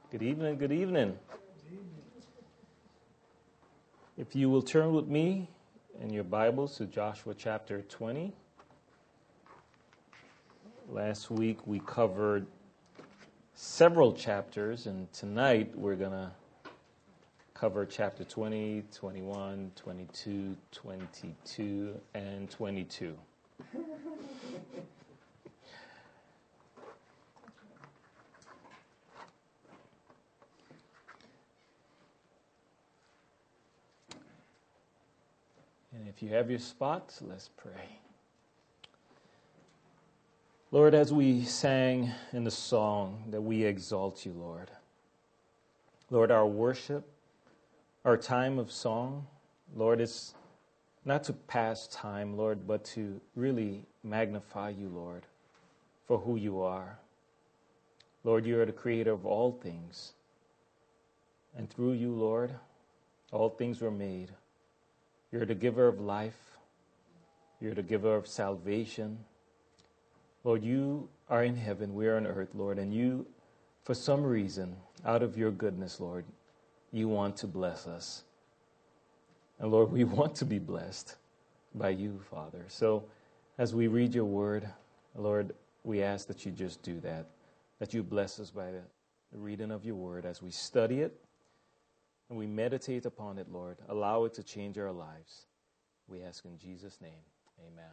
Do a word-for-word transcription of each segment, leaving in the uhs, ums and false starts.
Good evening, good evening. If you will turn with me in your Bibles to Joshua chapter twenty. Last week we covered several chapters, and tonight we're going to cover chapter twenty, twenty-one, twenty-two, twenty-two, and twenty-two. And if you have your spots, let's pray. Lord, as we sang in the song that we exalt you, Lord. Lord, our worship, our time of song, Lord, is not to pass time, Lord, but to really magnify you, Lord, for who you are. Lord, you are the creator of all things. And through you, Lord, all things were made. You're the giver of life. You're the giver of salvation. Lord, you are in heaven, we are on earth, Lord, and you, for some reason, out of your goodness, Lord, you want to bless us. And Lord, we want to be blessed by you, Father. So as we read your word, Lord, we ask that you just do that, that you bless us by the reading of your word as we study it and we meditate upon it, Lord. Allow it to change our lives. We ask in Jesus' name, amen.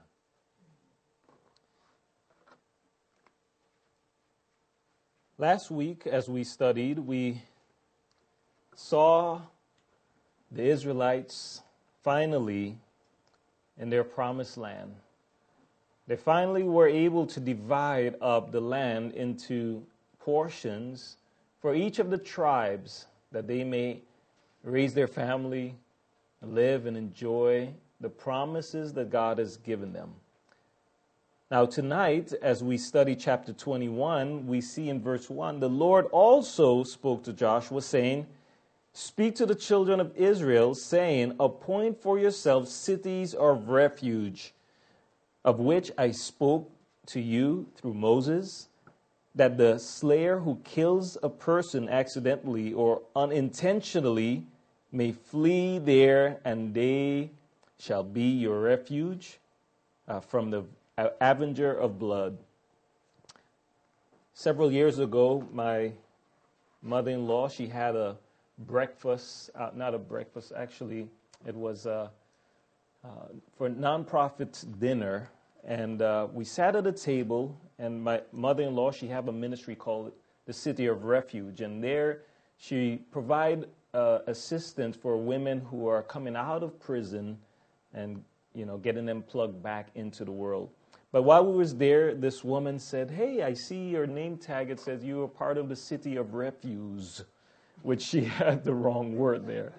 Last week, as we studied, we saw the Israelites finally in their promised land. They finally were able to divide up the land into portions for each of the tribes that they may raise their family, live and enjoy the promises that God has given them. Now tonight, as we study chapter twenty-one, we see in verse one, the Lord also spoke to Joshua, saying, "Speak to the children of Israel, saying, appoint for yourselves cities of refuge, of which I spoke to you through Moses, that the slayer who kills a person accidentally or unintentionally may flee there, and they shall be your refuge uh, from the avenger of blood." Several years ago, my mother-in-law, she had a breakfast, uh, not a breakfast, actually, it was uh, uh, for a nonprofit dinner, and uh, we sat at a table, and my mother-in-law, she had a ministry called the City of Refuge, and there she provide uh, assistance for women who are coming out of prison and, you know, getting them plugged back into the world. But while we was there, this woman said, "Hey, I see your name tag. It says you are part of the City of Refuge," which she had the wrong word there.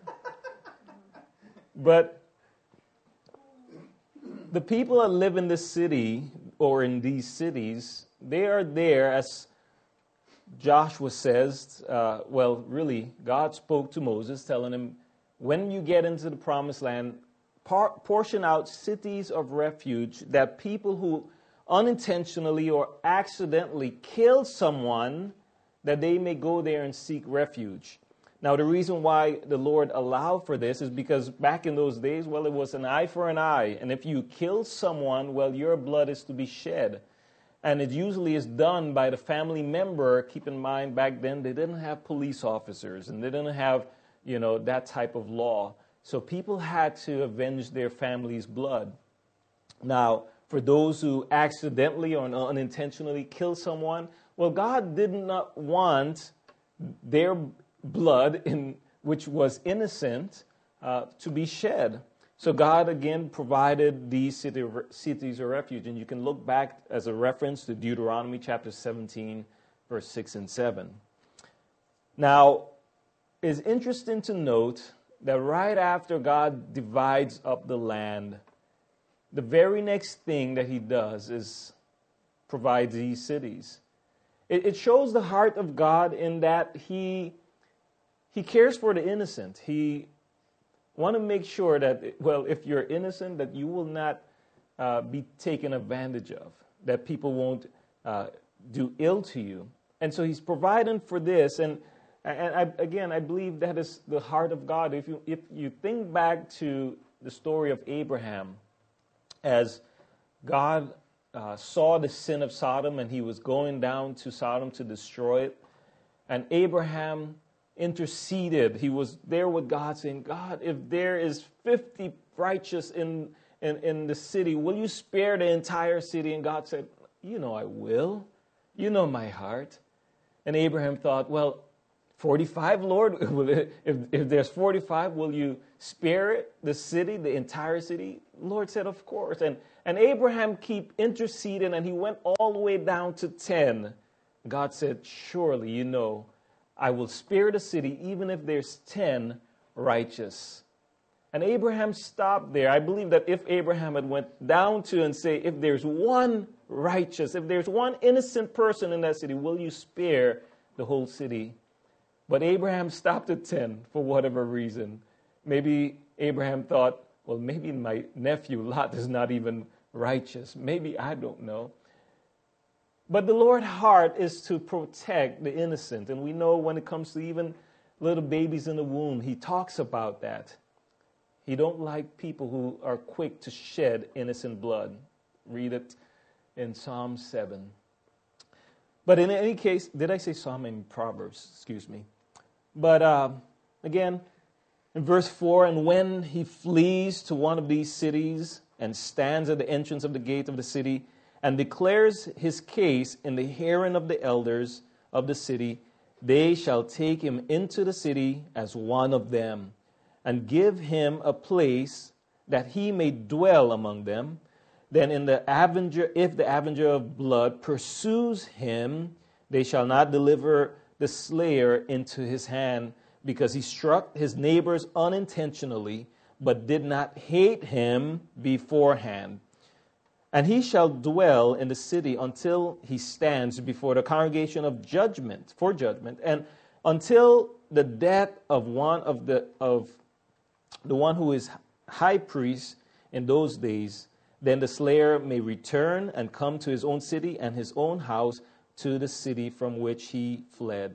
But the people that live in this city or in these cities, they are there, as Joshua says, uh, well, really, God spoke to Moses, telling him, when you get into the promised land, par- portion out cities of refuge that people who unintentionally or accidentally kill someone, that they may go there and seek refuge. Now, the reason why the Lord allowed for this is because back in those days, well, it was an eye for an eye. And if you kill someone, well, your blood is to be shed. And it usually is done by the family member. Keep in mind, back then, they didn't have police officers and they didn't have, you know, that type of law. So people had to avenge their family's blood. Now, for those who accidentally or unintentionally kill someone, well, God did not want their blood, in which was innocent, uh, to be shed. So God, again, provided these city, cities of refuge. And you can look back as a reference to Deuteronomy chapter seventeen, verse six and seven. Now, it's interesting to note that right after God divides up the land, the very next thing that he does is provide these cities. It, it shows the heart of God in that he, he cares for the innocent. He want to make sure that, well, if you're innocent, that you will not uh, be taken advantage of, that people won't uh, do ill to you. and so he's providing for this. And, and I, again, I believe that is the heart of God. If you, if you think back to the story of Abraham, as God uh, saw the sin of Sodom and he was going down to Sodom to destroy it, and Abraham interceded. He was there with God saying, God, if there is fifty righteous in, in, in the city, will you spare the entire city? And God said, you know I will. You know my heart. And Abraham thought, well, forty-five, Lord? if, if there's forty-five, will you spare it, the city, the entire city? Lord said, of course. And, and Abraham keep interceding, and he went all the way down to ten. God said, surely, you know, I will spare the city even if there's ten righteous. And Abraham stopped there. I believe that if Abraham had went down to and say, if there's one righteous, if there's one innocent person in that city, will you spare the whole city? But Abraham stopped at ten for whatever reason. Maybe Abraham thought, well, maybe my nephew Lot is not even righteous. Maybe, I don't know. But the Lord's heart is to protect the innocent. And we know when it comes to even little babies in the womb, he talks about that. He don't like people who are quick to shed innocent blood. Read it in Psalm seven. But in any case, did I say Psalm in Proverbs? Excuse me. But uh, again, in verse four, and when he flees to one of these cities and stands at the entrance of the gate of the city and declares his case in the hearing of the elders of the city, they shall take him into the city as one of them and give him a place that he may dwell among them. Then in the avenger, if the avenger of blood pursues him, they shall not deliver the slayer into his hand, because he struck his neighbors unintentionally, but did not hate him beforehand. And he shall dwell in the city until he stands before the congregation of judgment, for judgment, and until the death of one of the of the one who is high priest in those days. Then the slayer may return and come to his own city and his own house, to the city from which he fled.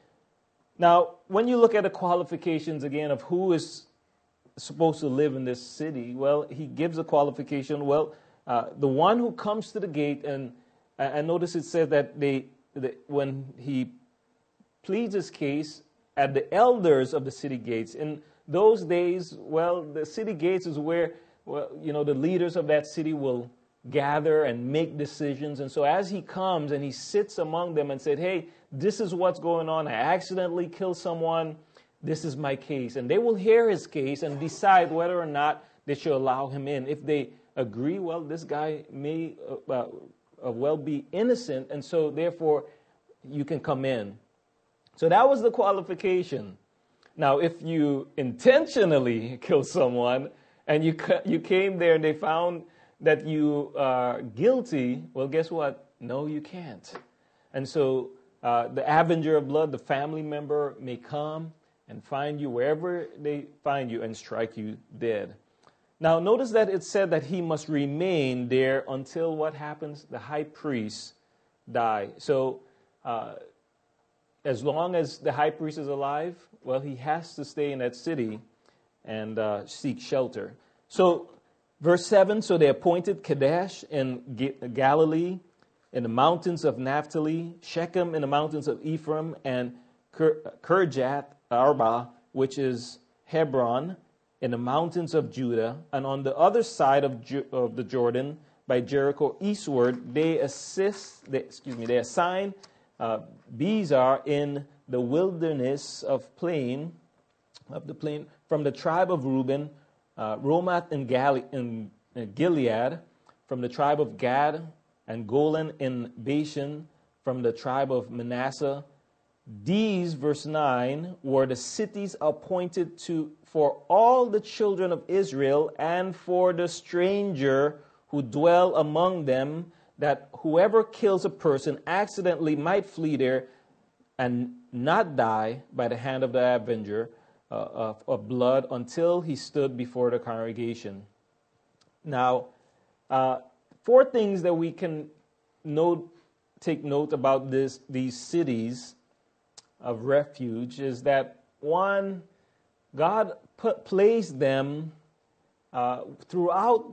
Now, when you look at the qualifications again of who is supposed to live in this city, well, he gives a qualification. Well, uh, the one who comes to the gate, and I notice it says that they, the, when he pleads his case at the elders of the city gates. In those days, well, the city gates is where, well, you know, the leaders of that city will gather and make decisions. And so as he comes and he sits among them and said, hey, this is what's going on. I accidentally killed someone. This is my case. And they will hear his case and decide whether or not they should allow him in. If they agree, well, this guy may uh, uh, well be innocent, and so therefore you can come in. So that was the qualification. Now, if you intentionally kill someone and you you came there and they found that you are guilty, well, guess what? No, you can't. And so uh, the avenger of blood, the family member, may come and find you wherever they find you and strike you dead. Now, notice that it said that he must remain there until what happens? The high priest die. So uh, as long as the high priest is alive, well, he has to stay in that city and uh, seek shelter. So verse seven, so they appointed Kadesh in Galilee, in the mountains of Naphtali, Shechem in the mountains of Ephraim, and Kirjath Arba, which is Hebron, in the mountains of Judah. And on the other side of, Ju- of the Jordan, by Jericho eastward, they assist. They, excuse me. They assign uh, Bezer in the wilderness of plain of the plain from the tribe of Reuben. Uh, Romath in, Gali- in uh, Gilead, from the tribe of Gad, and Golan in Bashan, from the tribe of Manasseh. These, verse nine, were the cities appointed to for all the children of Israel and for the stranger who dwell among them, that whoever kills a person accidentally might flee there and not die by the hand of the avenger Uh, of, of blood until he stood before the congregation. Now, uh, four things that we can note take note about this, these cities of refuge is that, one, God put, placed them uh, throughout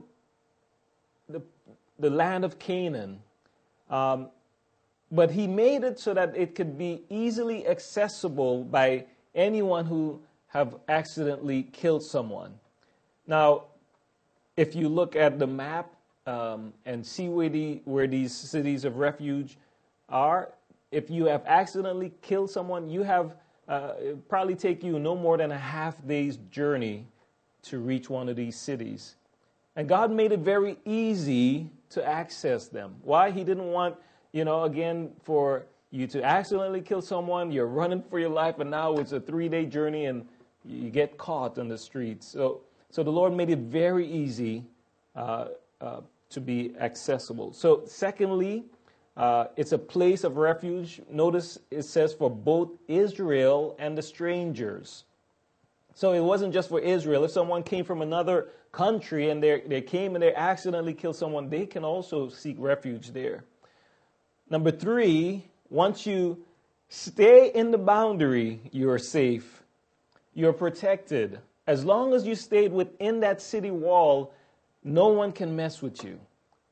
the, the land of Canaan. Um, but he made it so that it could be easily accessible by anyone who have accidentally killed someone. Now, if you look at the map um, and see where, the, where these cities of refuge are, if you have accidentally killed someone, you have uh, it probably take you no more than a half day's journey to reach one of these cities. And God made it very easy to access them. Why? He didn't want, you know, again, for you to accidentally kill someone, you're running for your life, and now it's a three-day journey and you get caught on the streets. So, so the Lord made it very easy uh, uh, to be accessible. So secondly, Uh, it's a place of refuge. Notice it says for both Israel and the strangers. So it wasn't just for Israel. If someone came from another country and they they came and they accidentally killed someone, they can also seek refuge there. Number three, once you stay in the boundary, you're safe. You're protected. As long as you stayed within that city wall, no one can mess with you.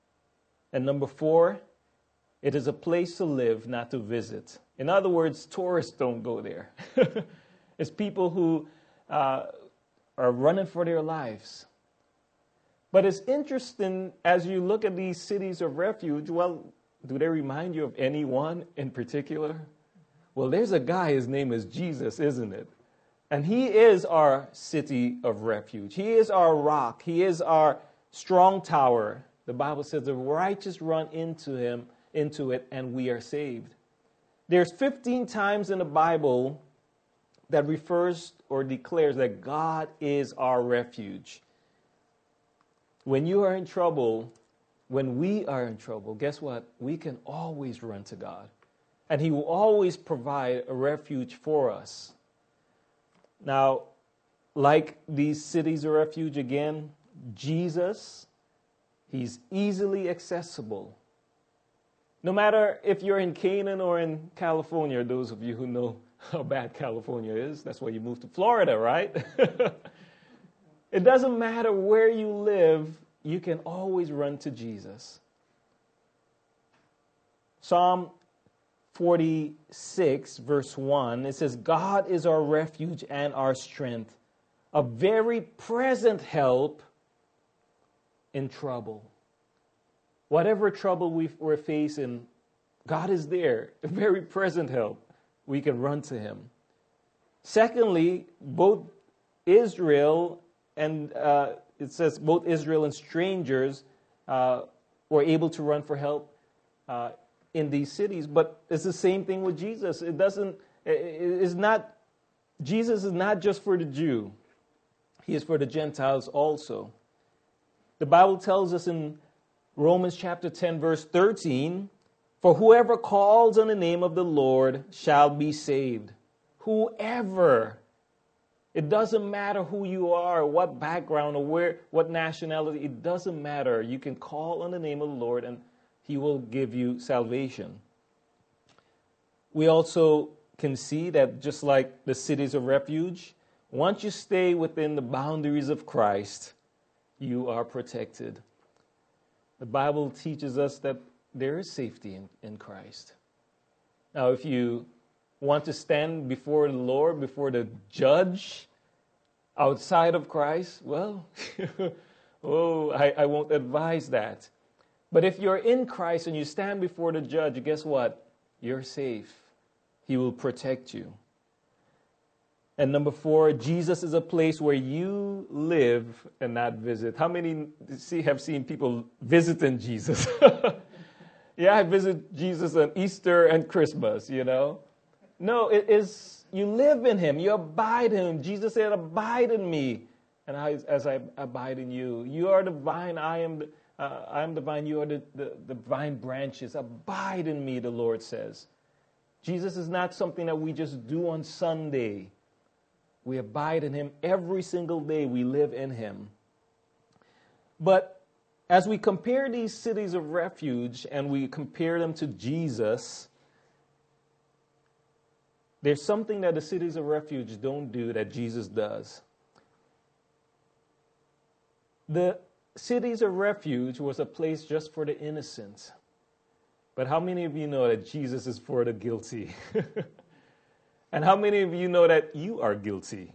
And number four, it is a place to live, not to visit. In other words, tourists don't go there. It's people who uh, are running for their lives. But it's interesting as you look at these cities of refuge, well, do they remind you of anyone in particular? Well, there's a guy, his name is Jesus, isn't it? And he is our city of refuge. He is our rock. He is our strong tower. The Bible says the righteous run into him into it, and we are saved. There's fifteen times in the Bible that refers or declares that God is our refuge. When you are in trouble, when we are in trouble, guess what? We can always run to God. And he will always provide a refuge for us. Now, like these cities of refuge again, Jesus, he's easily accessible. No matter if you're in Canaan or in California, those of you who know how bad California is, that's why you moved to Florida, right? It doesn't matter where you live, you can always run to Jesus. Psalm forty-six, verse one, it says, God is our refuge and our strength, a very present help in trouble. Whatever trouble we, we're facing, God is there, a very present help. We can run to him. Secondly, both Israel and, uh, it says both Israel and strangers uh, were able to run for help uh, in these cities. But it's the same thing with Jesus. It doesn't, it is not, Jesus is not just for the Jew. He is for the Gentiles also. The Bible tells us in Romans chapter ten, verse thirteen, for whoever calls on the name of the Lord shall be saved. Whoever. It doesn't matter who you are, what background, or where, what nationality. It doesn't matter. You can call on the name of the Lord and he will give you salvation. We also can see that just like the cities of refuge, once you stay within the boundaries of Christ, you are protected. The Bible teaches us that there is safety in, in Christ. Now, if you want to stand before the Lord, before the judge, outside of Christ, well, oh, I, I won't advise that. But if you're in Christ and you stand before the judge, guess what? You're safe. He will protect you. And number four, Jesus is a place where you live and not visit. How many see, have seen people visiting Jesus? Yeah, I visit Jesus on Easter and Christmas, you know. No, it is, you live in him. You abide in him. Jesus said, abide in me. And I, as I abide in you. You are the vine, I am the, uh, I am the vine, you are the, the, the vine branches. Abide in me, the Lord says. Jesus is not something that we just do on Sunday. We abide in him every single day. We live in him. But as we compare these cities of refuge and we compare them to Jesus, there's something that the cities of refuge don't do that Jesus does. The cities of refuge was a place just for the innocent. But how many of you know that Jesus is for the guilty? And how many of you know that you are guilty?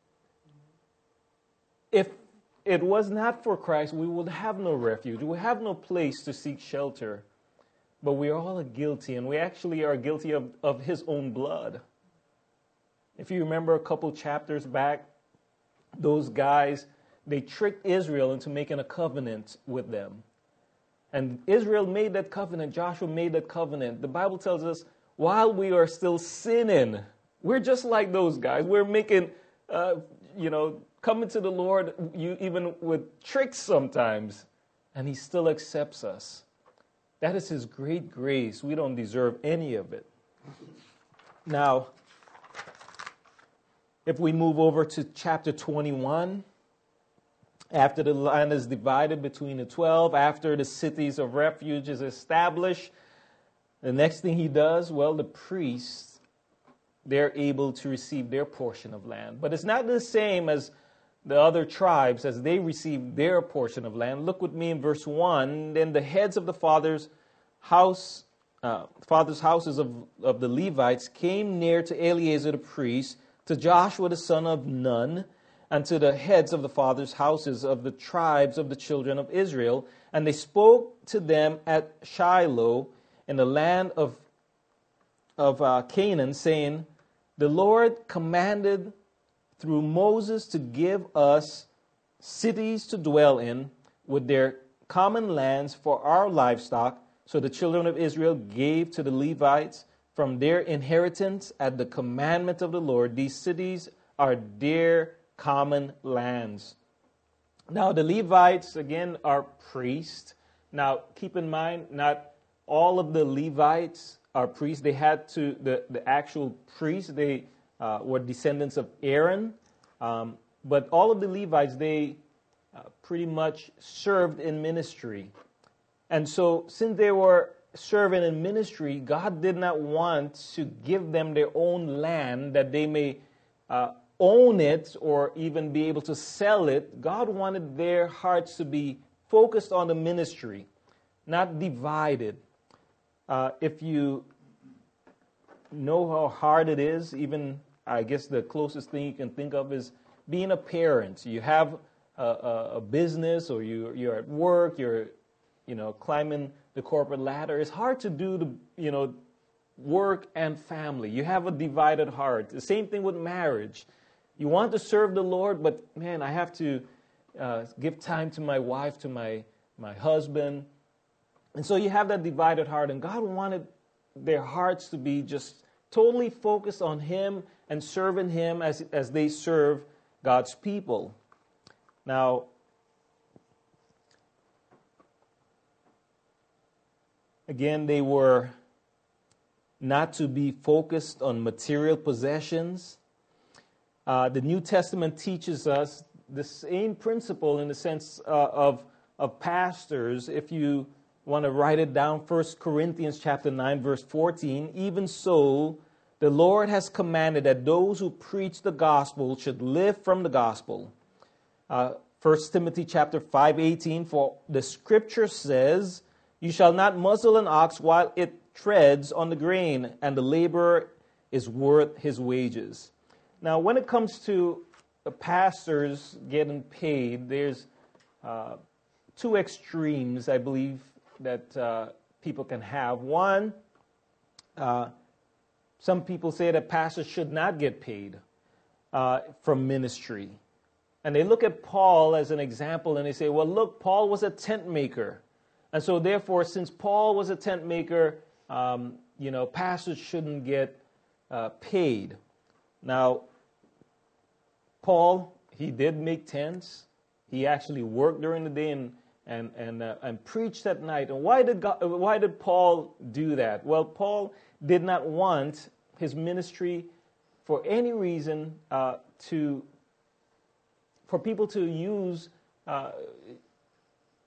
If it was not for Christ, we would have no refuge. We would have no place to seek shelter. But we are all guilty, and we actually are guilty of, of his own blood. If you remember a couple chapters back, those guys, they tricked Israel into making a covenant with them. And Israel made that covenant. Joshua made that covenant. The Bible tells us, while we are still sinning, we're just like those guys. We're making, uh, you know, coming to the Lord, you, even with tricks sometimes, and he still accepts us. That is his great grace. We don't deserve any of it. Now, if we move over to chapter twenty-one, after the land is divided between the twelve, after the cities of refuge is established, the next thing he does, well, the priests, they're able to receive their portion of land. But it's not the same as the other tribes as they receive their portion of land. Look with me in verse one. Then the heads of the fathers' house, uh, fathers' houses of, of the Levites came near to Eleazar the priest, to Joshua the son of Nun, and to the heads of the fathers' houses of the tribes of the children of Israel. And they spoke to them at Shiloh in the land of, of uh, Canaan, saying, the Lord commanded through Moses to give us cities to dwell in with their common lands for our livestock. So the children of Israel gave to the Levites from their inheritance at the commandment of the Lord. These cities are their common lands. Now the Levites, again, are priests. Now keep in mind, not all of the Levites are priests. They had to, the, the actual priests, they uh, were descendants of Aaron. Um, but all of the Levites, they uh, pretty much served in ministry. And so since they were serving in ministry, God did not want to give them their own land that they may uh, own it or even be able to sell it. God wanted their hearts to be focused on the ministry, not divided. Uh, if you know how hard it is, even I guess the closest thing you can think of is being a parent. You have a, a, a business, or you, you're at work, you're you know climbing the corporate ladder. It's hard to do the you know work and family. You have a divided heart. The same thing with marriage. You want to serve the Lord, but man, I have to uh, give time to my wife, to my my husband. And so you have that divided heart, and God wanted their hearts to be just totally focused on Him and serving Him as, as they serve God's people. Now, again, they were not to be focused on material possessions. Uh, the New Testament teaches us the same principle in the sense uh, of, of pastors. If you want to write it down, First Corinthians chapter nine, verse fourteen, even so, the Lord has commanded that those who preach the gospel should live from the gospel. Uh, First Timothy chapter five, eighteen, for the scripture says, you shall not muzzle an ox while it treads on the grain, and the laborer is worth his wages. Now, when it comes to the pastors getting paid, there's uh, two extremes, I believe, that uh, people can have. One, uh, some people say that pastors should not get paid uh, from ministry. And they look at Paul as an example, and they say, well, look, Paul was a tent maker. And so, therefore, since Paul was a tent maker, um, you know, pastors shouldn't get uh, paid. Now, Paul, he did make tents. He actually worked during the day and and and uh, and preached at night. And why did God, why did Paul do that? Well, Paul did not want his ministry for any reason uh, to for people to use uh,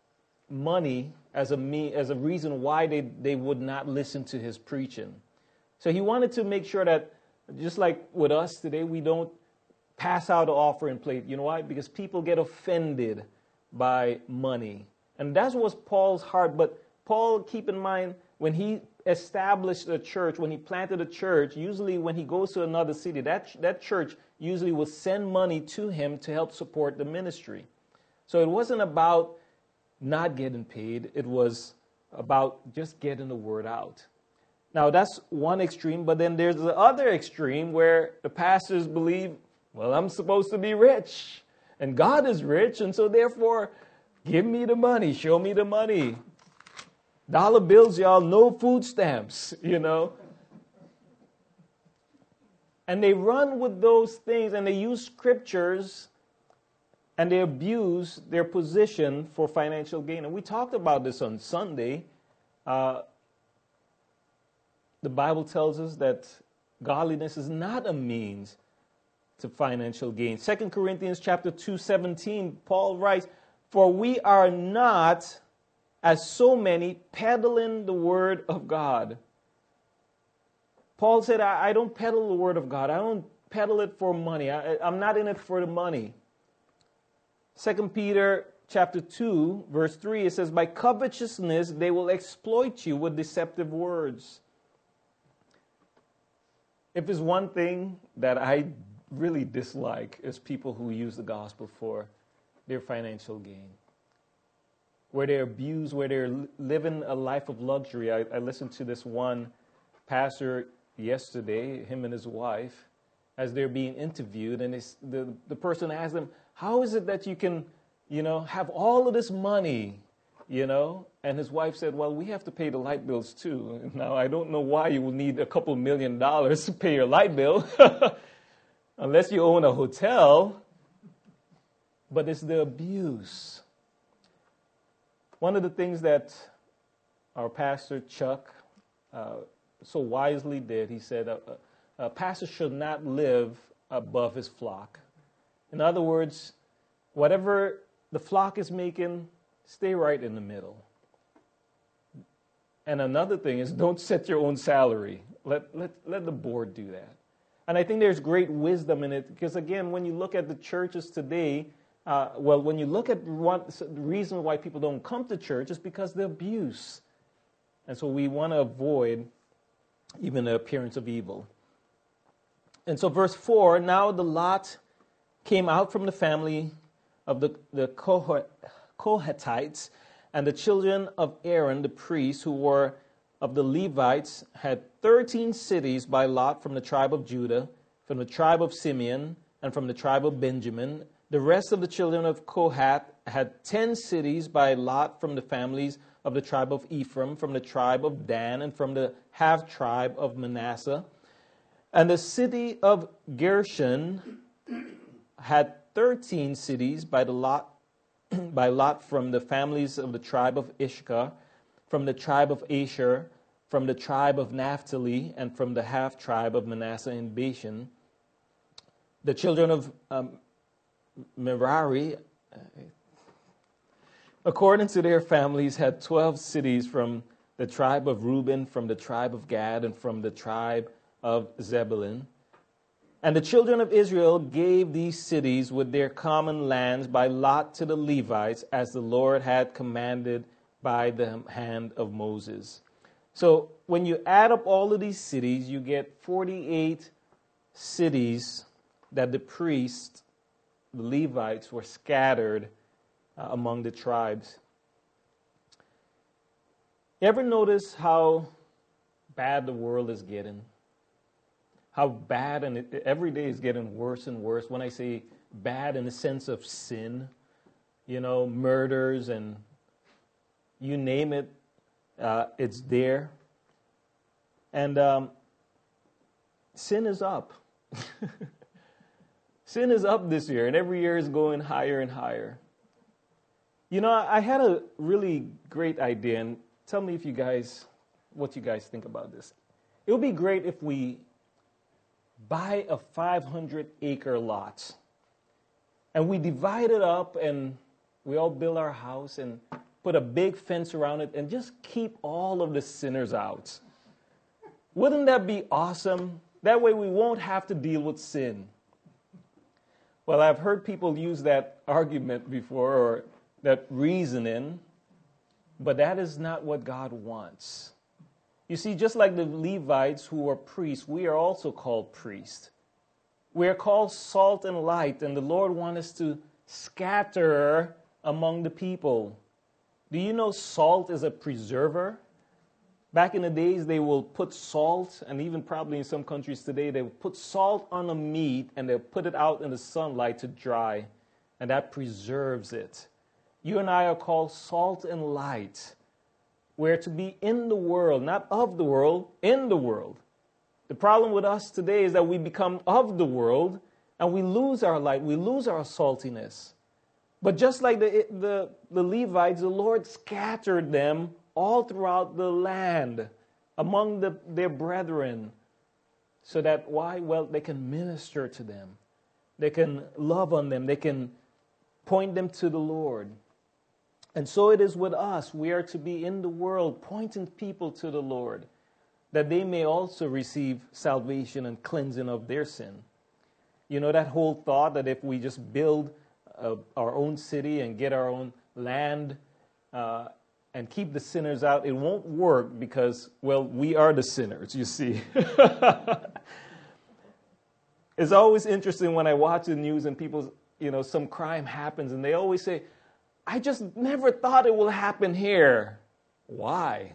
money as a me, as a reason why they, they would not listen to his preaching. So he wanted to make sure that, just like with us today, we don't pass out the offering plate. You know why? Because people get offended by money. And that was Paul's heart. But Paul, keep in mind, when he established a church, when he planted a church, usually when he goes to another city, that, that church usually will send money to him to help support the ministry. So it wasn't about not getting paid. It was about just getting the word out. Now, that's one extreme, but then there's the other extreme where the pastors believe, well, I'm supposed to be rich, and God is rich, and so therefore, give me the money, show me the money. Dollar bills, y'all, no food stamps, you know. And they run with those things, and they use scriptures, and they abuse their position for financial gain. And we talked about this on Sunday. Uh, the Bible tells us that godliness is not a means to financial gain. Second Corinthians chapter two, seventeen, Paul writes, "For we are not as so many peddling the word of God." Paul said, I, I don't peddle the word of God. I don't peddle it for money. I, I'm not in it for the money. Second Peter chapter two, verse three, it says, "By covetousness they will exploit you with deceptive words." If there's one thing that I really dislike, is people who use the gospel for their financial gain, where they're abused, where they're living a life of luxury. I, I listened to this one pastor yesterday, him and his wife, as they're being interviewed, and the, the person asked them, how is it that you can, you know, have all of this money, you know? And his wife said, well, we have to pay the light bills too. Now, I don't know why you will need a couple million dollars to pay your light bill, unless you own a hotel, but it's the abuse. One of the things that our pastor, Chuck, uh, so wisely did, he said, a, a, a pastor should not live above his flock. In other words, whatever the flock is making, stay right in the middle. And another thing is, don't set your own salary. Let, let, let the board do that. And I think there's great wisdom in it, because again, when you look at the churches today, uh, well, when you look at one, the reason why people don't come to church is because of the abuse. And so we want to avoid even the appearance of evil. And so verse four, "Now the lot came out from the family of the, the Kohathites, and the children of Aaron, the priests, who were of the Levites, had thirteen cities by lot from the tribe of Judah, from the tribe of Simeon, and from the tribe of Benjamin. The rest of the children of Kohath had ten cities by lot from the families of the tribe of Ephraim, from the tribe of Dan, and from the half-tribe of Manasseh. And the city of Gershon had thirteen cities by the lot by lot from the families of the tribe of Issachar, from the tribe of Asher, from the tribe of Naphtali, and from the half-tribe of Manasseh and Bashan. The children of um, Merari, according to their families, had twelve cities from the tribe of Reuben, from the tribe of Gad, and from the tribe of Zebulun. And the children of Israel gave these cities with their common lands by lot to the Levites, as the Lord had commanded by the hand of Moses. So when you add up all of these cities, you get forty-eight cities that the priests, the Levites, were scattered uh, among the tribes. You ever notice how bad the world is getting? How bad, and it, every day is getting worse and worse. When I say bad in the sense of sin, you know, murders and you name it, uh, it's there. And um, sin is up. Sin is up this year, and every year is going higher and higher. You know, I had a really great idea, and tell me if you guys, what you guys think about this. It would be great if we buy a five hundred acre lot, and we divide it up, and we all build our house, and put a big fence around it and just keep all of the sinners out. Wouldn't that be awesome? That way we won't have to deal with sin. Well, I've heard people use that argument before, or that reasoning, but that is not what God wants. You see, just like the Levites who are priests, we are also called priests. We are called salt and light, and the Lord wants us to scatter among the people. Do you know salt is a preserver? Back in the days, they will put salt, and even probably in some countries today, they will put salt on a meat and they'll put it out in the sunlight to dry, and that preserves it. You and I are called salt and light. We're to be in the world, not of the world, in the world. The problem with us today is that we become of the world and we lose our light, we lose our saltiness. But just like the, the, the Levites, the Lord scattered them all throughout the land among the, their brethren. So that why? Well, they can minister to them. They can love on them. They can point them to the Lord. And so it is with us. We are to be in the world, pointing people to the Lord, that they may also receive salvation and cleansing of their sin. You know, that whole thought that if we just build uh, our own city and get our own land uh, and keep the sinners out, it won't work because, well, we are the sinners, you see. It's always interesting when I watch the news and people, you know, some crime happens and they always say, I just never thought it will happen here. Why?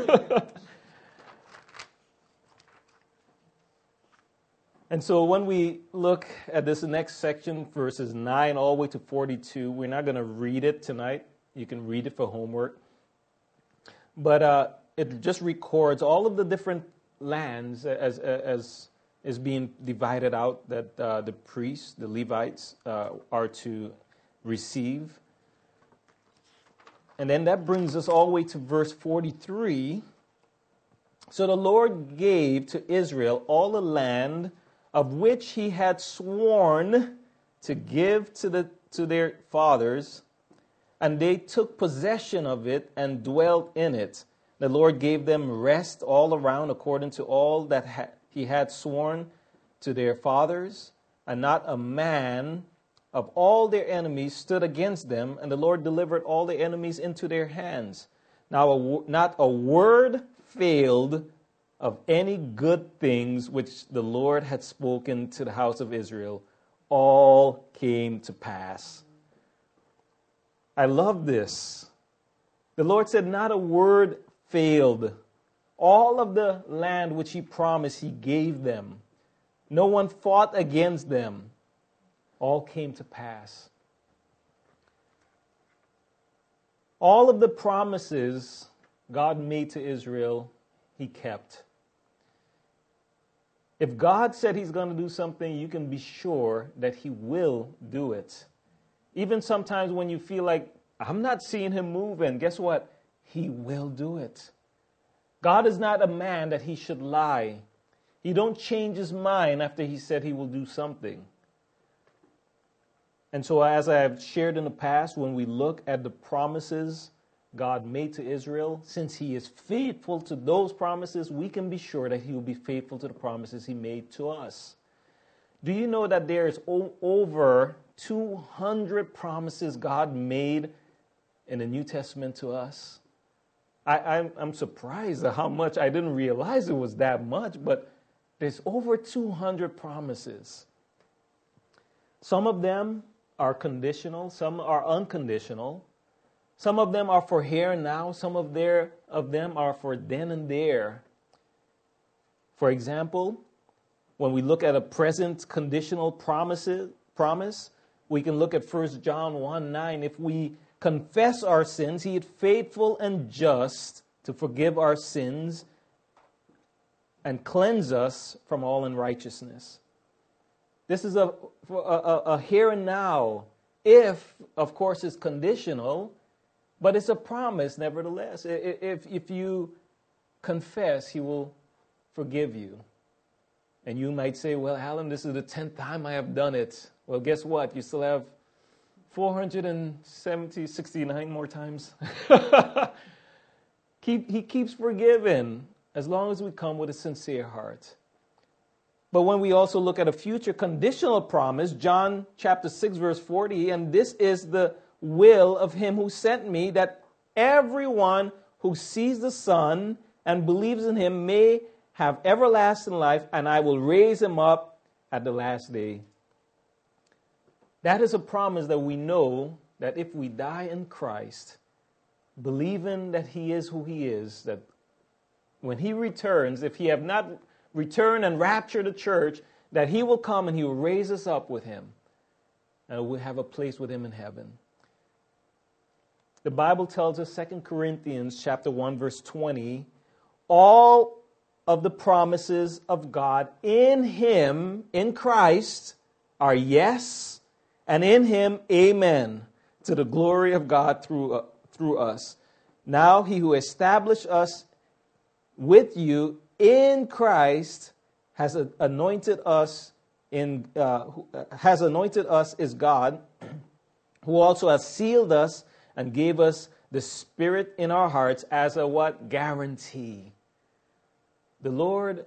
And so when we look at this next section, verses nine all the way to forty-two, we're not going to read it tonight. You can read it for homework. But uh, it just records all of the different lands as, as is being divided out that uh, the priests, the Levites, uh, are to receive. And then that brings us all the way to verse forty-three. So the Lord gave to Israel all the land of which he had sworn to give to the to their fathers, and they took possession of it and dwelt in it. The Lord gave them rest all around according to all that ha- he had sworn to their fathers, and not a man of all their enemies stood against them, and the Lord delivered all the enemies into their hands. Now a, not a word failed of any good things which the Lord had spoken to the house of Israel. All came to pass. I love this. The Lord said not a word failed. All of the land which he promised, he gave them. No one fought against them. All came to pass. All of the promises God made to Israel, he kept. If God said he's going to do something, you can be sure that he will do it. Even sometimes when you feel like, I'm not seeing him move, and guess what? He will do it. God is not a man that he should lie. He don't change his mind after he said he will do something. And so as I have shared in the past, when we look at the promises God made to Israel, since he is faithful to those promises, we can be sure that he will be faithful to the promises he made to us. Do you know that there is o- over two hundred promises God made in the New Testament to us? I, I'm, I'm surprised at how much. I didn't realize it was that much, but there's over two hundred promises. Some of them are conditional, some are unconditional. Some of them are for here and now, some of, their, of them are for then and there. For example, when we look at a present conditional promises, promise, we can look at First John one nine. If we confess our sins, he is faithful and just to forgive our sins and cleanse us from all unrighteousness. This is a, a, a, a here and now. If, of course, it's conditional, but it's a promise nevertheless. If, if you confess, he will forgive you. And you might say, well, Alan, this is the tenth time I have done it. Well, guess what? You still have four hundred seventy, sixty-nine more times. Keep, he keeps forgiving as long as we come with a sincere heart. But when we also look at a future conditional promise, John chapter six, verse forty, and this is the will of him who sent me, that everyone who sees the Son and believes in him may have everlasting life, and I will raise him up at the last day. That is a promise that we know that if we die in Christ, believing that he is who he is, that when he returns, if he have not returned and raptured the church, that he will come and he will raise us up with him, and we'll have a place with him in heaven. The Bible tells us, Second Corinthians chapter one, verse twenty, all of the promises of God in him, in Christ, are yes, and in him, amen, to the glory of God through, uh, through us. Now he who established us with you in Christ has anointed us in uh, has anointed us is God, who also has sealed us and gave us the Spirit in our hearts as a what? Guarantee. The Lord,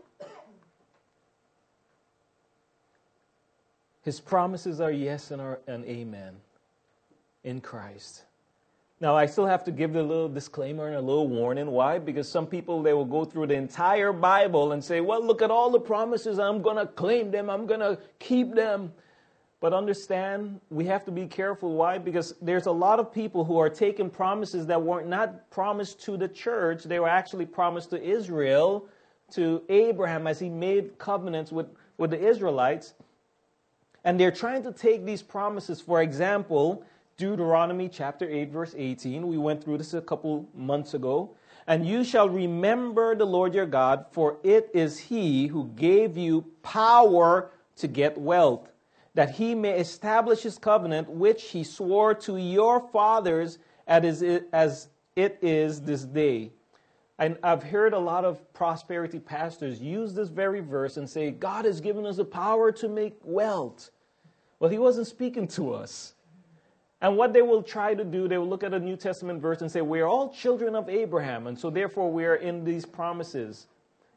his promises are yes and, are, and amen in Christ. Now, I still have to give the little disclaimer and a little warning. Why? Because some people, they will go through the entire Bible and say, well, look at all the promises. I'm going to claim them. I'm going to keep them. But understand, we have to be careful. Why? Because there's a lot of people who are taking promises that were not promised to the church. They were actually promised to Israel, to Abraham, as he made covenants with, with the Israelites. And they're trying to take these promises. For example, Deuteronomy chapter eight, verse eighteen. We went through this a couple months ago. And you shall remember the Lord your God, for it is he who gave you power to get wealth, that he may establish his covenant, which he swore to your fathers as it is this day. And I've heard a lot of prosperity pastors use this very verse and say, God has given us the power to make wealth. Well, he wasn't speaking to us. And what they will try to do, they will look at a New Testament verse and say, we are all children of Abraham, and so therefore we are in these promises.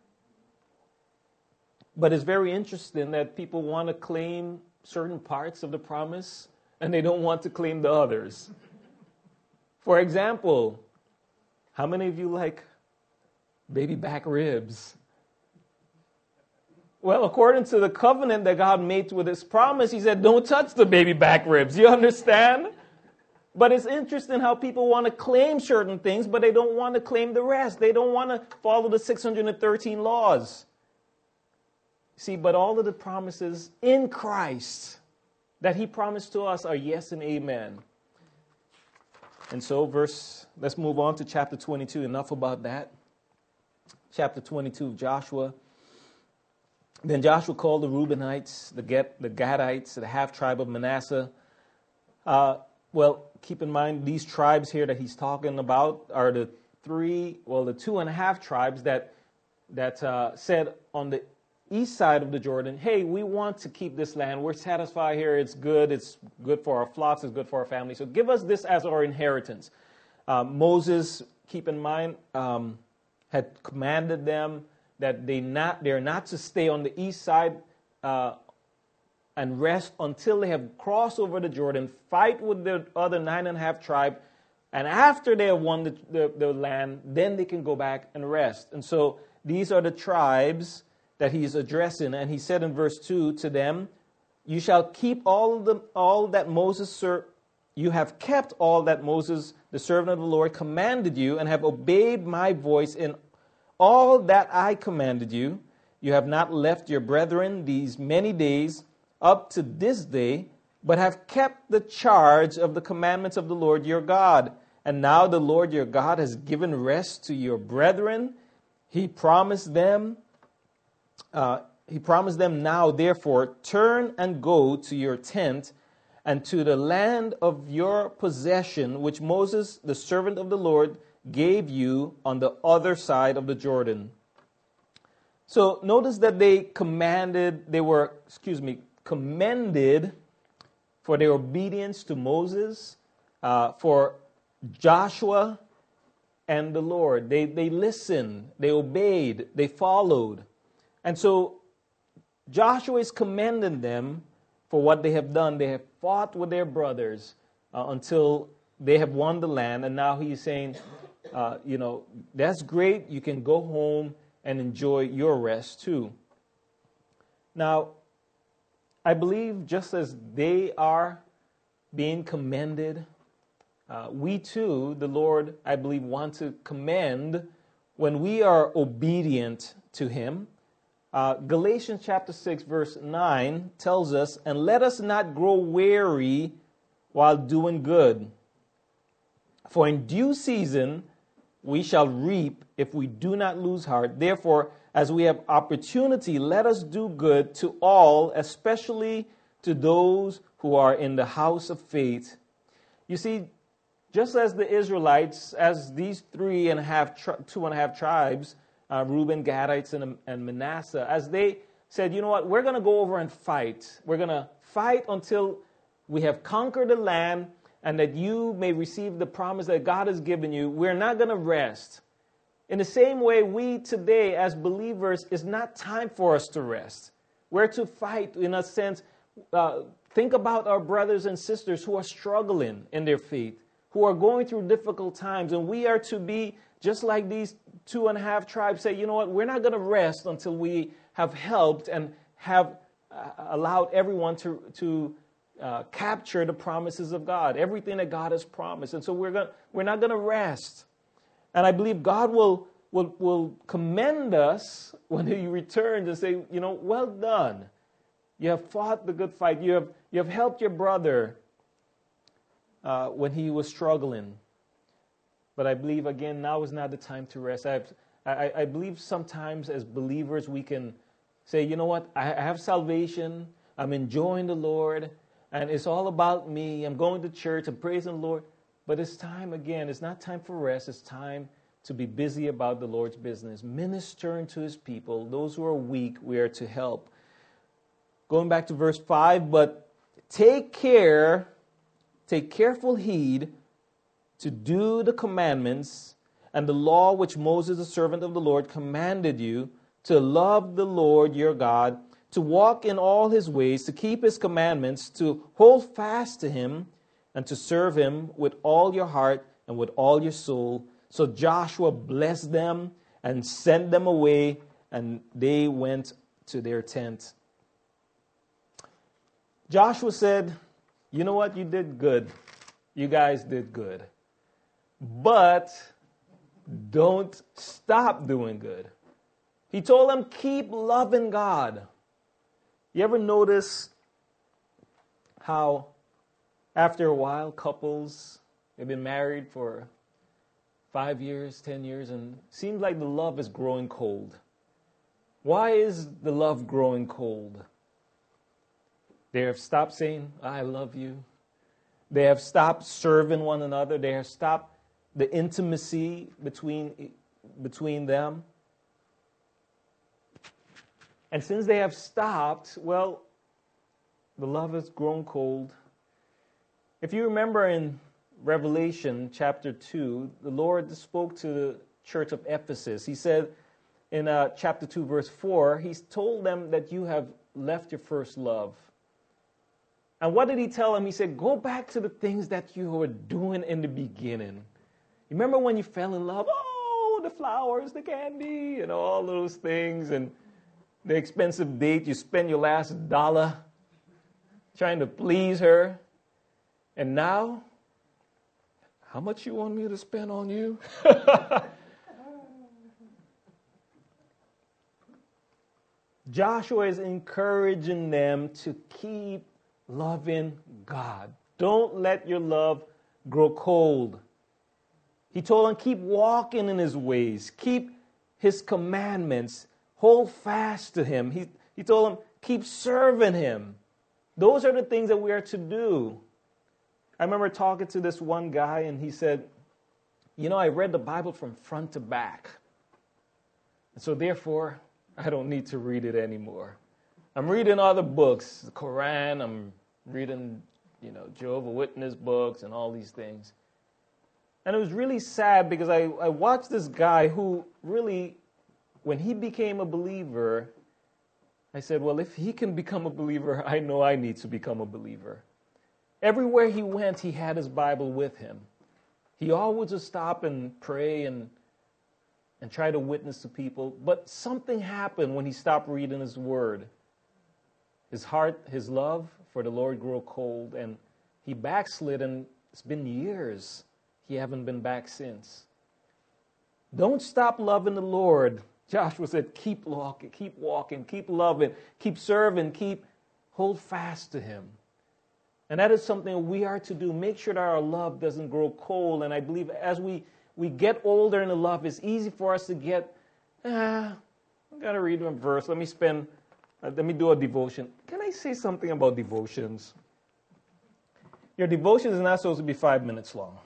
But it's very interesting that people want to claim certain parts of the promise, and they don't want to claim the others. For example, how many of you like baby back ribs? Well, according to the covenant that God made with his promise, he said, don't touch the baby back ribs. You understand? But it's interesting how people want to claim certain things, but they don't want to claim the rest. They don't want to follow the six hundred thirteen laws. See, but all of the promises in Christ that he promised to us are yes and amen. And so verse, let's move on to chapter twenty-two. Enough about that. Chapter twenty-two of Joshua. Then Joshua called the Reubenites, the, Get, the Gadites, the half-tribe of Manasseh. Uh, well, keep in mind, these tribes here that he's talking about are the three, well, the two and a half tribes that, that uh, said on the east side of the Jordan, hey, we want to keep this land. We're satisfied here. It's good. It's good for our flocks. It's good for our family. So give us this as our inheritance. Uh, Moses, keep in mind, um, had commanded them that they not they're not to stay on the east side uh, and rest until they have crossed over the Jordan, fight with the other nine and a half tribe, and after they have won the, the, the land, then they can go back and rest. And so these are the tribes that he's addressing. And he said in verse two to them, you shall keep all the all that Moses ser- you have kept all that Moses, the servant of the Lord, commanded you, and have obeyed my voice in all that I commanded you. You have not left your brethren these many days up to this day, but have kept the charge of the commandments of the Lord your God. And now the Lord your God has given rest to your brethren. He promised them, uh, he promised them now, therefore, turn and go to your tent and to the land of your possession, which Moses, the servant of the Lord, gave you on the other side of the Jordan. So notice that they commanded, they were, excuse me, commended for their obedience to Moses, uh, for Joshua and the Lord. They, they listened, they obeyed, they followed. And so Joshua is commending them for what they have done. They have fought with their brothers uh, until they have won the land. And now he's saying, uh, you know, that's great. You can go home and enjoy your rest too. Now, I believe just as they are being commended, uh, we too, the Lord, I believe, want to commend when we are obedient to Him. Uh, Galatians chapter six, verse nine tells us, "And let us not grow weary while doing good. For in due season we shall reap if we do not lose heart. Therefore, as we have opportunity, let us do good to all, especially to those who are in the house of faith." You see, just as the Israelites, as these three and a half, tri- two and a half tribes, uh, Reuben, Gadites, and, and Manasseh, as they said, you know what, we're going to go over and fight. We're going to fight until we have conquered the land and that you may receive the promise that God has given you. We're not going to rest. In the same way, we today as believers, it's not time for us to rest. We're to fight, in a sense. Uh, think about our brothers and sisters who are struggling in their faith, who are going through difficult times. And we are to be just like these two and a half tribes say, you know what, we're not going to rest until we have helped and have uh, allowed everyone to, to uh, capture the promises of God, everything that God has promised. And so we're going we're not going to rest. And I believe God will, will, will commend us when He returns and say, you know, well done. You have fought the good fight. You have, you have helped your brother uh, when he was struggling. But I believe, again, now is not the time to rest. I, have, I, I believe sometimes as believers we can say, you know what, I have salvation. I'm enjoying the Lord. And it's all about me. I'm going to church. I'm praising the Lord. But it's time, again, it's not time for rest. It's time to be busy about the Lord's business, ministering to His people. Those who are weak, we are to help. Going back to verse five, but take care, take careful heed to do the commandments and the law which Moses, the servant of the Lord, commanded you, to love the Lord your God, to walk in all His ways, to keep His commandments, to hold fast to Him, and to serve Him with all your heart and with all your soul. So Joshua blessed them and sent them away, and they went to their tent. Joshua said, you know what, you did good. You guys did good. But don't stop doing good. He told them, keep loving God. You ever notice how after a while, couples, they've been married for five years, ten years, and it seems like the love is growing cold. Why is the love growing cold? They have stopped saying, I love you. They have stopped serving one another. They have stopped the intimacy between, between them. And since they have stopped, well, the love has grown cold. If you remember in Revelation chapter two, the Lord spoke to the church of Ephesus. He said in uh, chapter two, verse four, He's told them that you have left your first love. And what did He tell them? He said, go back to the things that you were doing in the beginning. You remember when you fell in love? Oh, the flowers, the candy, and all those things, and the expensive date. You spend your last dollar trying to please her. And now, how much you want me to spend on you? Joshua is encouraging them to keep loving God. Don't let your love grow cold. He told them, keep walking in His ways. Keep His commandments. Hold fast to Him. He, he told them, keep serving Him. Those are the things that we are to do. I remember talking to this one guy, and he said, you know, I read the Bible from front to back. And so therefore, I don't need to read it anymore. I'm reading other books, the Quran, I'm reading you know, Jehovah's Witness books and all these things. And it was really sad because I, I watched this guy who really, when he became a believer, I said, well, if he can become a believer, I know I need to become a believer. Everywhere he went, he had his Bible with him. He always would stop and pray and and try to witness to people. But something happened when he stopped reading his word. His heart, his love for the Lord grew cold, and he backslid, and it's been years. He haven't been back since. Don't stop loving the Lord. Joshua said, keep walking, keep walking, keep loving, keep serving, keep, hold fast to him. And that is something we are to do. Make sure that our love doesn't grow cold. And I believe as we, we get older in the love, it's easy for us to get, ah, I've got to read one verse. Let me spend, uh, let me do a devotion. Can I say something about devotions? Your devotion is not supposed to be five minutes long.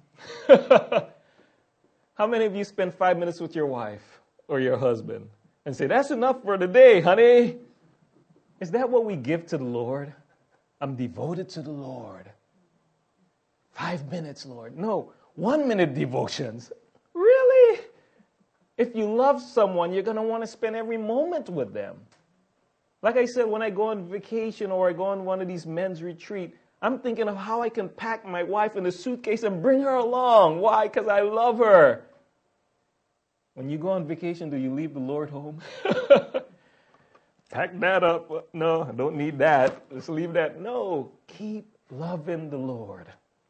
How many of you spend five minutes with your wife or your husband and say, that's enough for the day, honey? Is that what we give to the Lord? I'm devoted to the Lord. Five minutes, Lord. No, one minute devotions. Really? If you love someone, you're going to want to spend every moment with them. Like I said, when I go on vacation or I go on one of these men's retreat, I'm thinking of how I can pack my wife in a suitcase and bring her along. Why? Because I love her. When you go on vacation, do you leave the Lord home? Pack that up. No, I don't need that. Let's leave that. No, keep loving the Lord.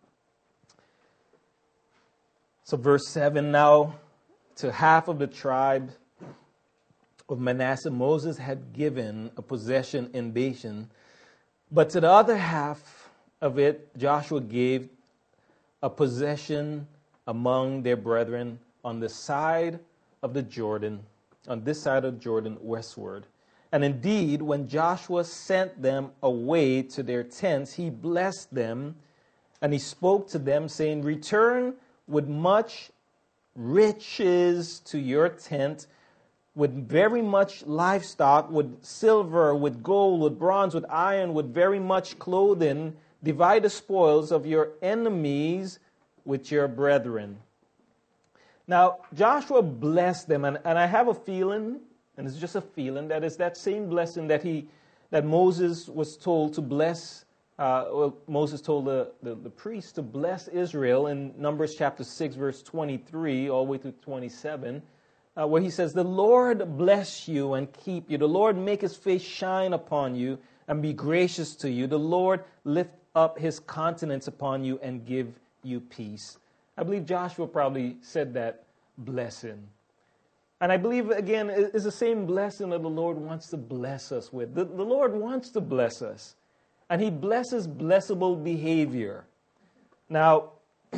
So verse seven, now to half of the tribe of Manasseh, Moses had given a possession in Bashan, but to the other half of it, Joshua gave a possession among their brethren on the side of the Jordan, on this side of Jordan westward. And indeed, when Joshua sent them away to their tents, he blessed them, and he spoke to them, saying, return with much riches to your tent, with very much livestock, with silver, with gold, with bronze, with iron, with very much clothing. Divide the spoils of your enemies with your brethren. Now, Joshua blessed them, and, and I have a feeling, and it's just a feeling, that it's that same blessing that he, that Moses was told to bless, uh, well, Moses told the, the, the priests to bless Israel in Numbers chapter six, verse twenty-three, all the way to twenty-seven, uh, where he says, the Lord bless you and keep you. The Lord make his face shine upon you and be gracious to you. The Lord lift up his countenance upon you and give you peace. I believe Joshua probably said that blessing. And I believe, again, it's the same blessing that the Lord wants to bless us with. The, the Lord wants to bless us. And he blesses blessable behavior. Now,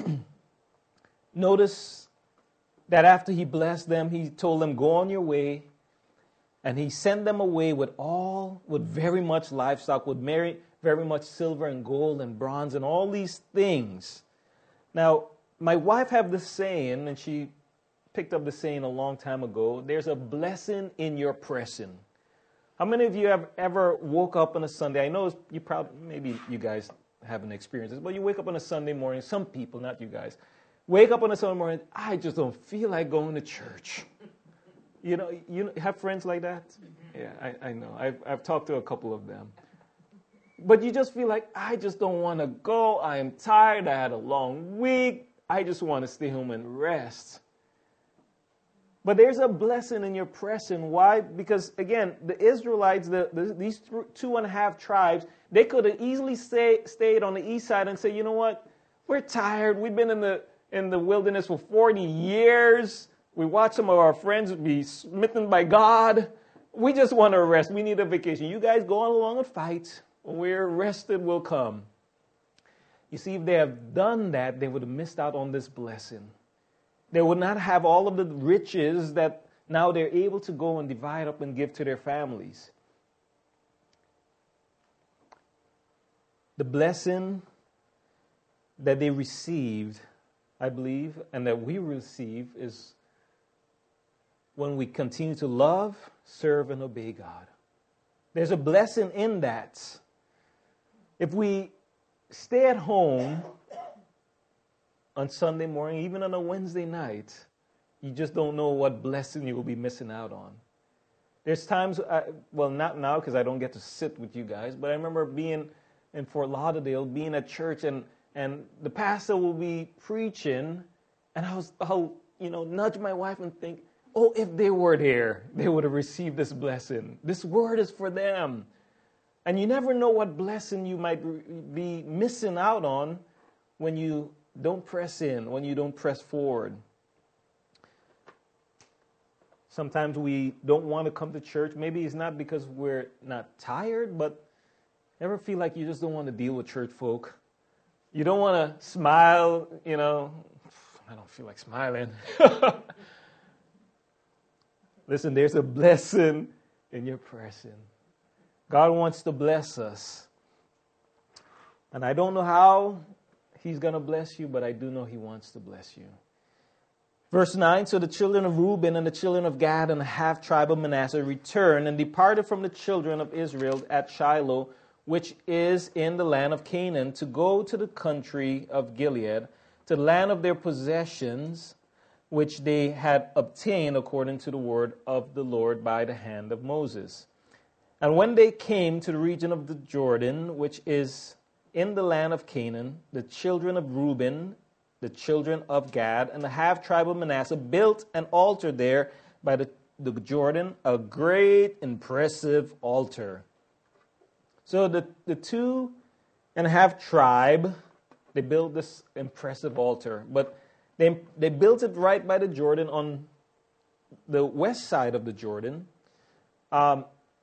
notice that after he blessed them, he told them, go on your way. And he sent them away with all, with very much livestock, with very, very much silver and gold and bronze and all these things. Now, my wife have this saying, and she picked up the saying a long time ago, there's a blessing in your pressing. How many of you have ever woke up on a Sunday? I know you probably, maybe you guys haven't experienced this, but you wake up on a Sunday morning, some people, not you guys, wake up on a Sunday morning, I just don't feel like going to church. You know, you have friends like that? Yeah, I, I know. I've, I've talked to a couple of them. But you just feel like, I just don't want to go. I am tired. I had a long week. I just want to stay home and rest. But there's a blessing in your pressing. Why? Because, again, the Israelites, the, the, these two and a half tribes, they could have easily stay, stayed on the east side and say, you know what? We're tired. We've been in the in the wilderness for forty years. We watch some of our friends be smitten by God. We just want to rest. We need a vacation. You guys go on along and fight. When we're rested, we'll come. You see, if they have done that, they would have missed out on this blessing. They would not have all of the riches that now they're able to go and divide up and give to their families. The blessing that they received, I believe, and that we receive is when we continue to love, serve, and obey God. There's a blessing in that. If we stay at home on Sunday morning, even on a Wednesday night, you just don't know what blessing you will be missing out on. There's times, I, well, not now because I don't get to sit with you guys, but I remember being in Fort Lauderdale, being at church, and, and the pastor will be preaching, and I was, I'll, you know, nudge my wife and think, oh, if they were there, they would have received this blessing. This word is for them. And you never know what blessing you might be missing out on when you don't press in, when you don't press forward. Sometimes we don't want to come to church. Maybe it's not because we're not tired, but ever feel like you just don't want to deal with church folk? You don't want to smile, you know. I don't feel like smiling. Listen, there's a blessing in your pressing. God wants to bless us. And I don't know how He's going to bless you, but I do know He wants to bless you. Verse nine, so the children of Reuben and the children of Gad and the half tribe of Manasseh returned and departed from the children of Israel at Shiloh, which is in the land of Canaan, to go to the country of Gilead, to the land of their possessions, which they had obtained according to the word of the Lord by the hand of Moses. And when they came to the region of the Jordan, which is in the land of Canaan, the children of Reuben, the children of Gad, and the half tribe of Manasseh built an altar there by the, the Jordan, a great, impressive altar. So the, the two and a half tribe, they built this impressive altar, but they, they built it right by the Jordan on the west side of the Jordan. Um,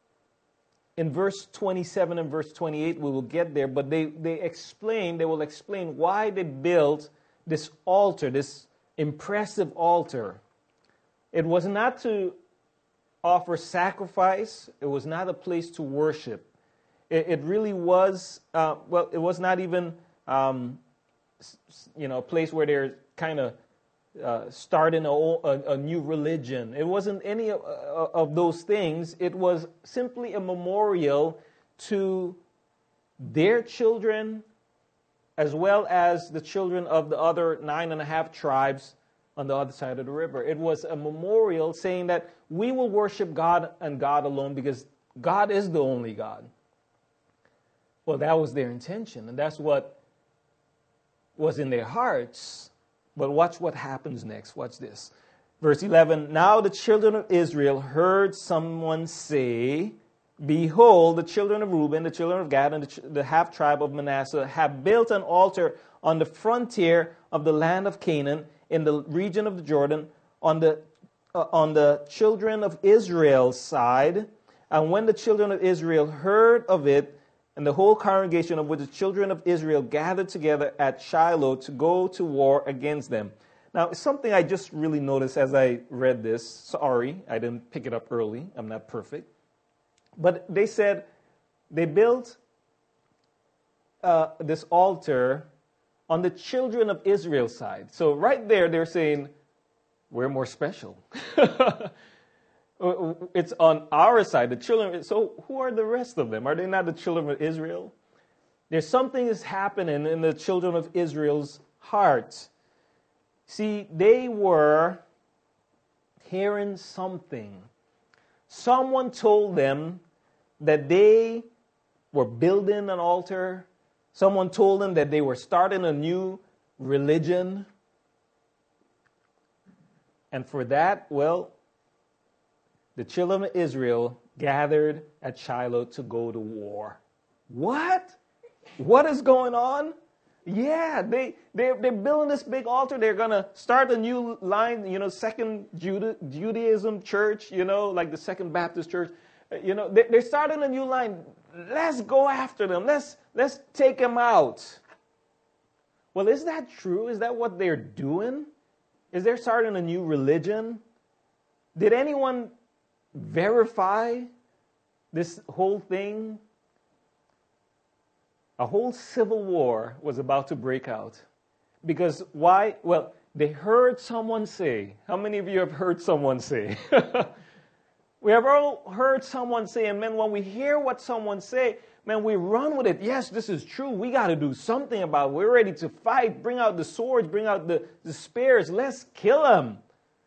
in verse twenty-seven and verse twenty-eight, we will get there, but they, they explain, they will explain why they built this altar, this impressive altar. It was not to offer sacrifice. It was not a place to worship. It, it really was, uh, well, it was not even, um, you know, a place where they're kind of uh, starting a, a, a new religion. It wasn't any of, uh, of those things. It was simply a memorial to their children, as well as the children of the other nine and a half tribes on the other side of the river. It was a memorial saying that we will worship God and God alone because God is the only God. Well, that was their intention, and that's what was in their hearts. But watch what happens next. Watch this. Verse eleven, now the children of Israel heard someone say, behold, the children of Reuben, the children of Gad, and the, the half tribe of Manasseh have built an altar on the frontier of the land of Canaan, in the region of the Jordan, on the uh, on the children of Israel's side. And when the children of Israel heard of it, and the whole congregation of which the children of Israel gathered together at Shiloh to go to war against them. Now, something I just really noticed as I read this. Sorry, I didn't pick it up early. I'm not perfect. But they said they built uh, this altar on the children of Israel's side. So right there, they're saying, we're more special. It's on our side, the children. So who are the rest of them? Are they not the children of Israel? There's something is happening in the children of Israel's hearts. See, they were hearing something. Someone told them that they were building an altar. Someone told them that they were starting a new religion. And for that, well, the children of Israel gathered at Shiloh to go to war. What? What is going on? Yeah, they, they, they're building this big altar. They're going to start a new line, you know, second Juda, Judaism church, you know, like the Second Baptist church. You know, they, they're starting a new line. Let's go after them. Let's, let's take them out. Well, is that true? Is that what they're doing? Is they starting a new religion? Did anyone verify this whole thing? A whole civil war was about to break out. Because why? Well, they heard someone say. How many of you have heard someone say? We have all heard someone say, and man, when we hear what someone say, man, we run with it. Yes, this is true. We got to do something about it. We're ready to fight. Bring out the swords. Bring out the, the spears. Let's kill them.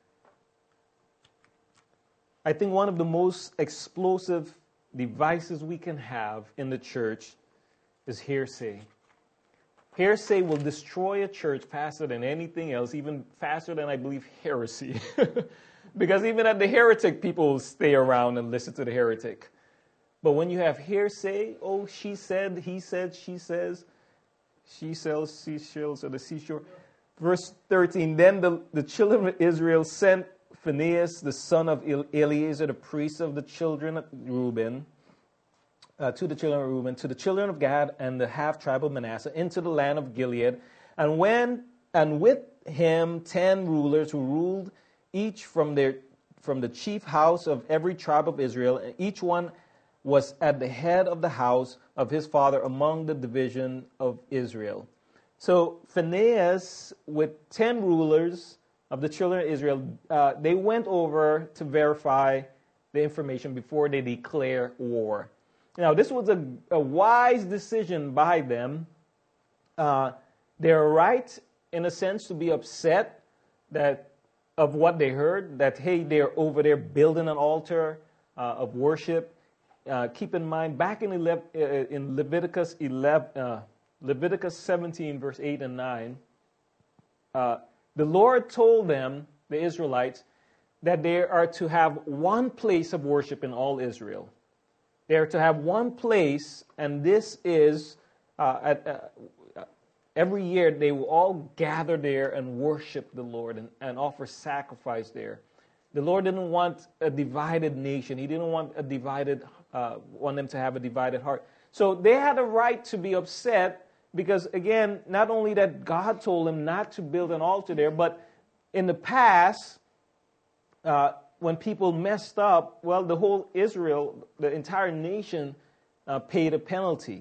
I think one of the most explosive devices we can have in the church is hearsay. Hearsay will destroy a church faster than anything else, even faster than, I believe, heresy. Because even at the heretic, people will stay around and listen to the heretic. But when you have hearsay, oh, she said, he said, she says, she sells seashells at the seashore. Verse thirteen, then the, the children of Israel sent Phinehas, the son of Eleazar, the priest of the children of Reuben, uh, to the children of Reuben, to the children of Gad and the half-tribe of Manasseh, into the land of Gilead. And when and with him ten rulers who ruled each from their from the chief house of every tribe of Israel, and each one was at the head of the house of his father among the division of Israel. So Phinehas, with ten rulers of the children of Israel, uh, they went over to verify the information before they declare war. Now, this was a, a wise decision by them. Uh, they're right, in a sense, to be upset that of what they heard, that, hey, they're over there building an altar uh, of worship. Uh, keep in mind, back in, eleven, uh, in Leviticus eleven, uh, Leviticus seventeen, verse eight and nine, uh, the Lord told them, the Israelites, that they are to have one place of worship in all Israel. They are to have one place, and this is, uh, at, uh, every year they will all gather there and worship the Lord and, and offer sacrifice there. The Lord didn't want a divided nation. He didn't want a divided, uh, want them to have a divided heart. So they had a right to be upset because, again, not only that God told them not to build an altar there, but in the past, uh, when people messed up, well, the whole Israel, the entire nation, uh, paid a penalty.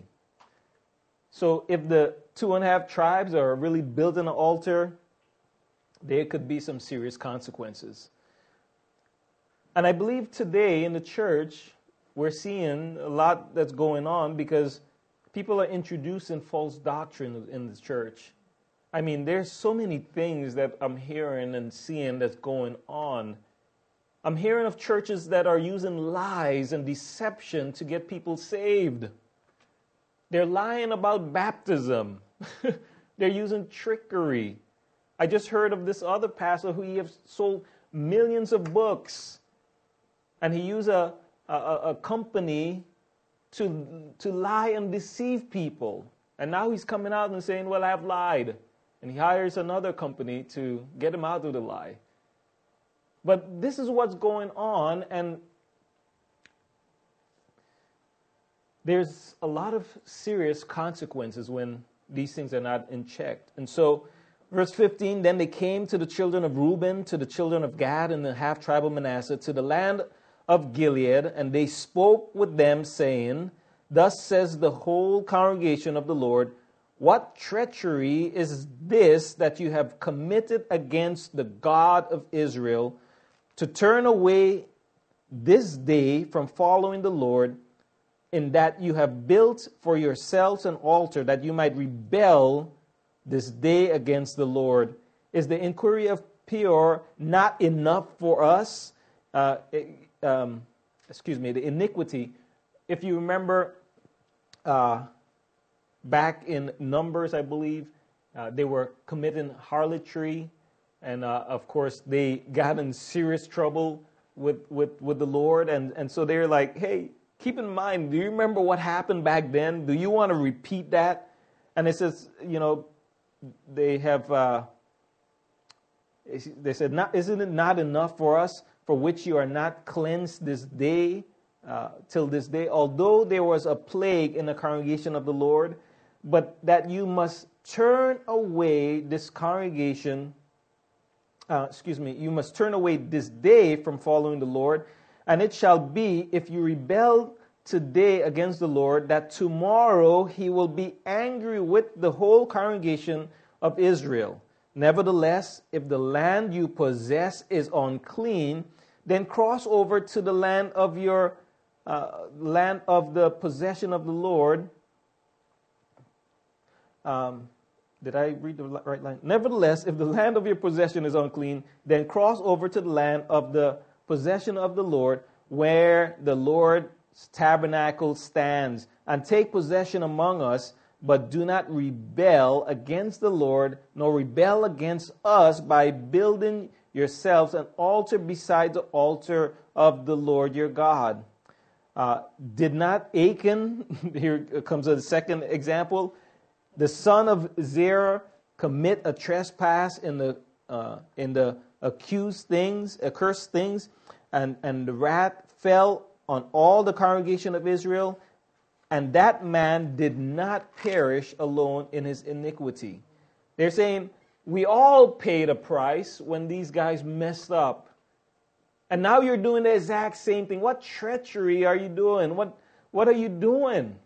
So if the two and a half tribes are really building an altar, there could be some serious consequences. And I believe today in the church, we're seeing a lot that's going on because people are introducing false doctrine in the church. I mean, there's so many things that I'm hearing and seeing that's going on. I'm hearing of churches that are using lies and deception to get people saved. They're lying about baptism. They're using trickery. I just heard of this other pastor who he has sold millions of books. And he used a, a, a company to, to lie and deceive people. And now he's coming out and saying, well, I've lied. And he hires another company to get him out of the lie. But this is what's going on, and there's a lot of serious consequences when these things are not in check. And so, verse fifteen, then they came to the children of Reuben, to the children of Gad, and the half-tribe of Manasseh, to the land of Gilead, and they spoke with them, saying, thus says the whole congregation of the Lord, what treachery is this that you have committed against the God of Israel, to turn away this day from following the Lord, in that you have built for yourselves an altar that you might rebel this day against the Lord? Is the inquiry of Peor not enough for us? Uh, um, excuse me, the iniquity. If you remember uh, back in Numbers, I believe, uh, they were committing harlotry. And, uh, of course, they got in serious trouble with, with, with the Lord. And, and so they're like, hey, keep in mind, do you remember what happened back then? Do you want to repeat that? And it says, you know, they have, uh, they said, not, isn't it not enough for us for which you are not cleansed this day, uh, till this day? Although there was a plague in the congregation of the Lord, but that you must turn away this congregation Uh, excuse me, you must turn away this day from following the Lord. And it shall be, if you rebel today against the Lord, that tomorrow he will be angry with the whole congregation of Israel. Nevertheless, if the land you possess is unclean, then cross over to the land of your uh, land of the possession of the Lord. Um, did I read the right line? Nevertheless, if the land of your possession is unclean, then cross over to the land of the possession of the Lord, where the Lord's tabernacle stands, and take possession among us, but do not rebel against the Lord, nor rebel against us by building yourselves an altar beside the altar of the Lord your God. Uh, did not Achan, here comes a second example, the son of Zerah, commit a trespass in the uh, in the accused things, accursed things, and, and the wrath fell on all the congregation of Israel, and that man did not perish alone in his iniquity. They're saying, we all paid a price when these guys messed up. And now you're doing the exact same thing. What treachery are you doing? What, what are you doing?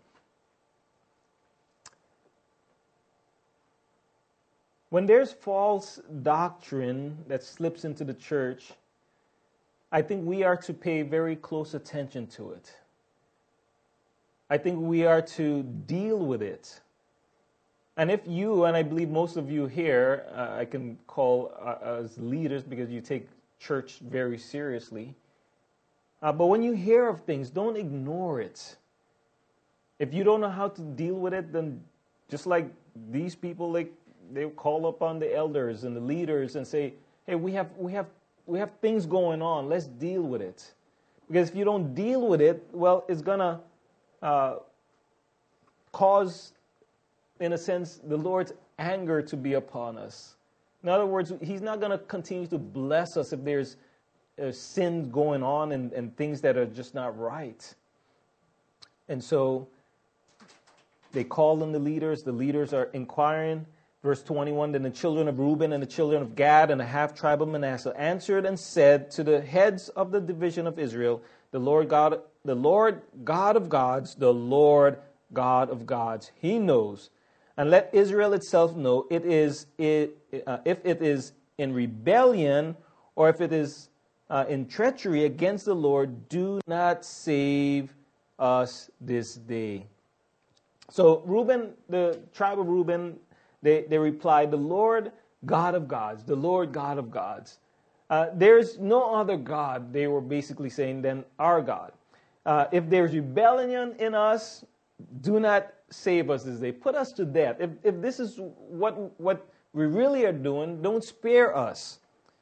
When there's false doctrine that slips into the church, I think we are to pay very close attention to it. I think we are to deal with it. And if you, and I believe most of you here, uh, I can call uh, as leaders because you take church very seriously. Uh, but when you hear of things, don't ignore it. If you don't know how to deal with it, then just like these people, like they call upon the elders and the leaders and say, hey, we have we have we have things going on. Let's deal with it. Because if you don't deal with it, well, it's gonna uh, cause, in a sense, the Lord's anger to be upon us. In other words, He's not going to continue to bless us if there's uh, sin going on and, and things that are just not right. And so they call on the leaders. The leaders are inquiring. Verse twenty-one, then the children of Reuben and the children of Gad and the half-tribe of Manasseh answered and said to the heads of the division of Israel, the Lord God, the Lord God of gods, the Lord God of gods, He knows. And let Israel itself know it is it, uh, if it is in rebellion or if it is uh, in treachery against the Lord, do not save us this day. So Reuben, the tribe of Reuben, they, they replied, the Lord God of gods, the Lord God of gods. Uh, there's no other God, they were basically saying, than our God. Uh, if there's rebellion in us, do not save us this day. Put us to death. If, if this is what, what we really are doing, don't spare us.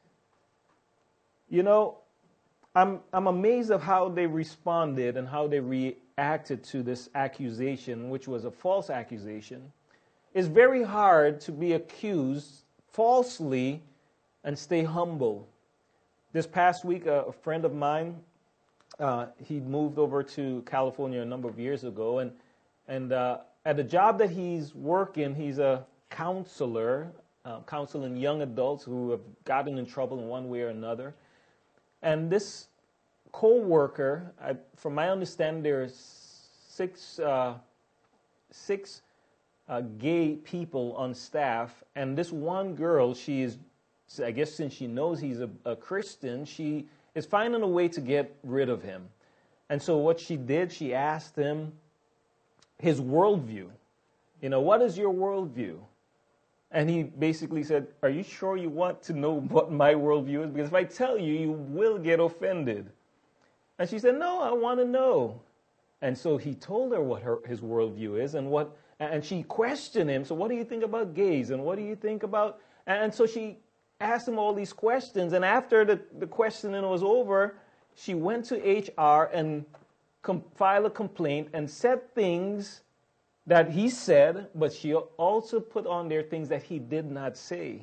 You know, I'm, I'm amazed of how they responded and how they reacted to this accusation, which was a false accusation. It's very hard to be accused falsely and stay humble. This past week, a, a friend of mine, uh, he moved over to California a number of years ago, and and uh, at the job that he's working, he's a counselor, uh, counseling young adults who have gotten in trouble in one way or another. And this co-worker, I, from my understanding, there's six uh, six. Uh, gay people on staff, and this one girl, she is, I guess since she knows he's a, a Christian, she is finding a way to get rid of him. And so what she did, she asked him his worldview. You know, what is your worldview? And he basically said, are you sure you want to know what my worldview is? Because if I tell you, you will get offended. And she said, no, I want to know. And so he told her what her, his worldview is and what. And she questioned him, so what do you think about gays? And what do you think about... And so she asked him all these questions. And after the, the questioning was over, she went to H R and com- filed a complaint and said things that he said, but she also put on there things that he did not say.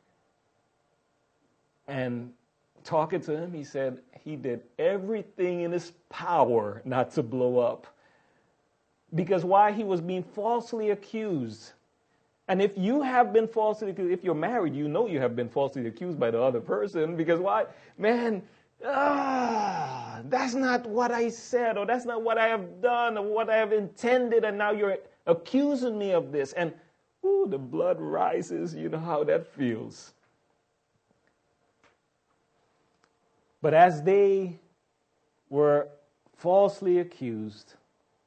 And talking to him, he said he did everything in his power not to blow up. Because why? He was being falsely accused. And if you have been falsely accused, if you're married, you know you have been falsely accused by the other person. Because why? Man, ah, that's not what I said, or that's not what I have done, or what I have intended, and now you're accusing me of this. And, ooh, the blood rises. You know how that feels. But as they were falsely accused,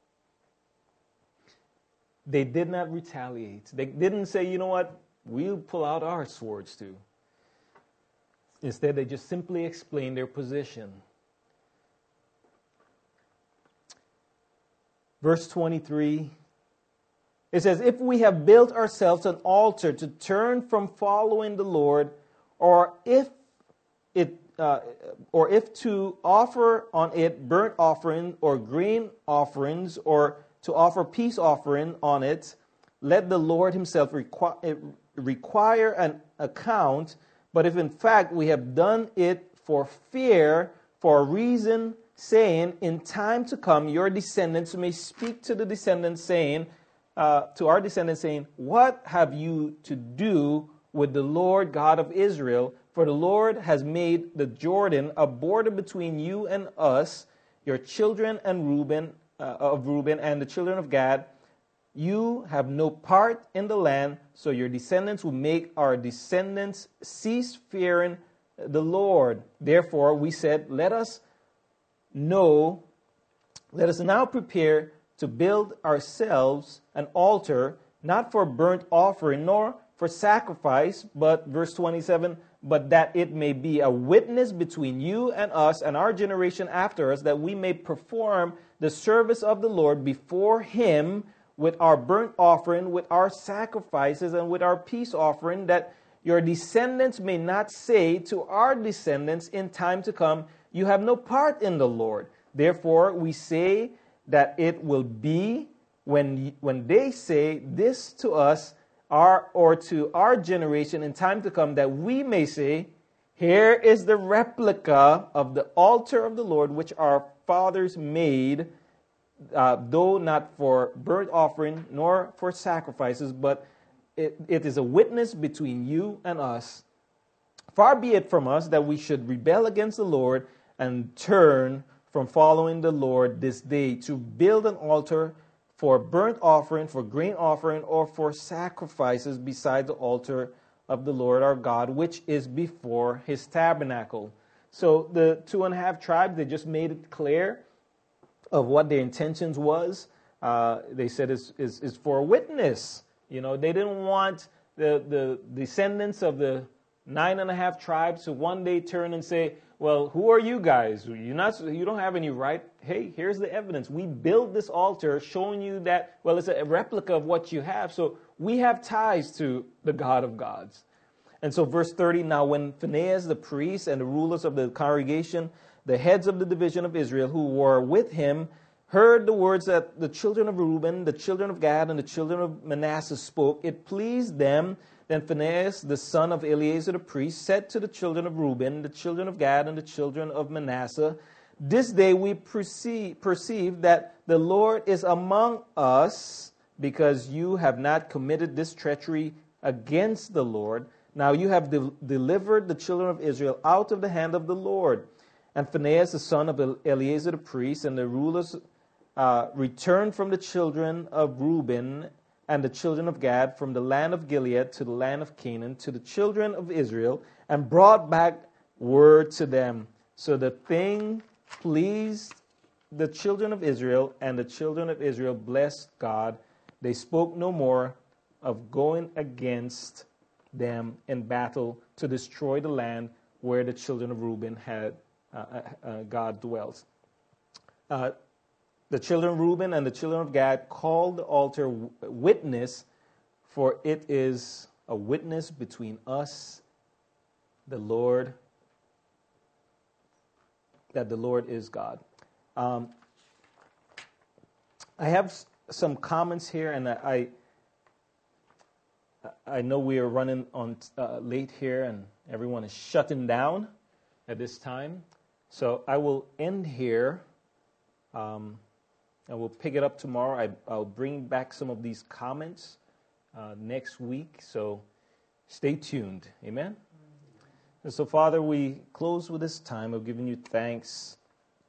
they did not retaliate. They didn't say, you know what, we'll pull out our swords too. Instead, they just simply explained their position. Verse twenty-three, it says, if we have built ourselves an altar to turn from following the Lord, or if it, uh, or if to offer on it burnt offering or grain offerings, or to offer peace offering on it, let the Lord himself requ- require an account. But if in fact we have done it for fear, for a reason, saying, in time to come, your descendants may speak to the descendants, saying, uh, to our descendants, saying, what have you to do with the Lord God of Israel? For the Lord has made the Jordan a border between you and us, your children and Reuben, uh, of Reuben, and the children of Gad. You have no part in the land, so your descendants will make our descendants cease fearing the Lord. Therefore, we said, let us know, let us now prepare to build ourselves an altar, not for burnt offering, nor for sacrifice, but, verse twenty-seven, but that it may be a witness between you and us and our generation after us, that we may perform the service of the Lord before him with our burnt offering, with our sacrifices, and with our peace offering, that your descendants may not say to our descendants in time to come, you have no part in the Lord. Therefore, we say that it will be when, when they say this to us, our, or to our generation in time to come, that we may say, here is the replica of the altar of the Lord, which our fathers made, uh, though not for burnt offering, nor for sacrifices, but it, it is a witness between you and us. Far be it from us that we should rebel against the Lord and turn from following the Lord this day to build an altar for burnt offering, for grain offering, or for sacrifices beside the altar of the Lord our God, which is before his tabernacle. So the two and a half tribes, they just made it clear of what their intentions was. Uh, they said it's, it's, it's for a witness. You know, they didn't want the, the descendants of the nine and a half tribes to one day turn and say, well, who are you guys? You're not, you don't have any right. Hey, here's the evidence. We built this altar showing you that, well, it's a replica of what you have. So we have ties to the God of gods. And so verse thirty, now when Phinehas the priest and the rulers of the congregation, the heads of the division of Israel who were with him, heard the words that the children of Reuben, the children of Gad, and the children of Manasseh spoke, it pleased them. Then Phinehas, the son of Eleazar the priest, said to the children of Reuben, the children of Gad, and the children of Manasseh, this day we perceive, perceive that the Lord is among us, because you have not committed this treachery against the Lord. Now you have de- delivered the children of Israel out of the hand of the Lord. And Phinehas, the son of Eleazar the priest, and the rulers uh, returned from the children of Reuben and the children of Gad from the land of Gilead to the land of Canaan to the children of Israel, and brought back word to them. So the thing pleased the children of Israel, and the children of Israel blessed God. They spoke no more of going against them in battle to destroy the land where the children of Reuben had uh, uh, God dwells. Uh, The children of Reuben and the children of Gad called the altar witness, for it is a witness between us, the Lord, that the Lord is God. Um, I have some comments here, and I I know we are running on uh, late here, and everyone is shutting down at this time. So I will end here. Um, And we'll pick it up tomorrow. I, I'll bring back some of these comments uh, next week. So stay tuned. Amen? Mm-hmm. And so, Father, we close with this time of giving you thanks,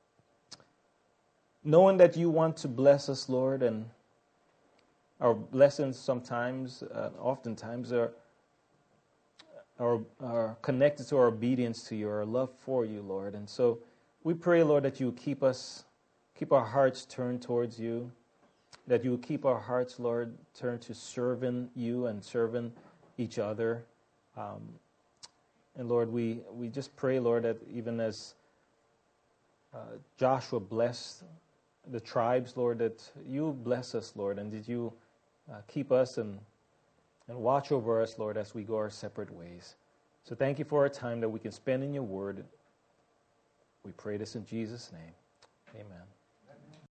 knowing that you want to bless us, Lord, and our blessings sometimes, uh, oftentimes, are are, are connected to our obedience to you, our love for you, Lord. And so we pray, Lord, that you keep us, keep our hearts turned towards you, that you will keep our hearts, Lord, turned to serving you and serving each other. Um, and Lord, we, we just pray, Lord, that even as uh, Joshua blessed the tribes, Lord, that you bless us, Lord, and that you uh, keep us and, and watch over us, Lord, as we go our separate ways. So thank you for our time that we can spend in your word. We pray this in Jesus' name. Amen.